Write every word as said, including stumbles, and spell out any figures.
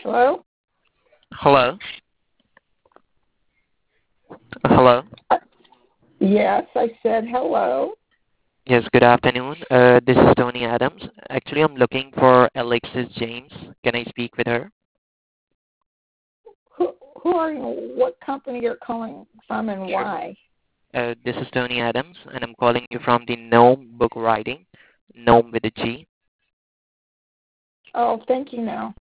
Hello? Hello. Hello. Uh, Yes, I said hello. Yes, good afternoon. Uh, this is Tony Adams. Actually, I'm looking for Alexis James. Can I speak with her? Who, who are you? What company you're calling from and Sure. why? Uh, this is Tony Adams, and I'm calling you from the Gnome Book Writing, Gnome with a G. Oh, thank you now.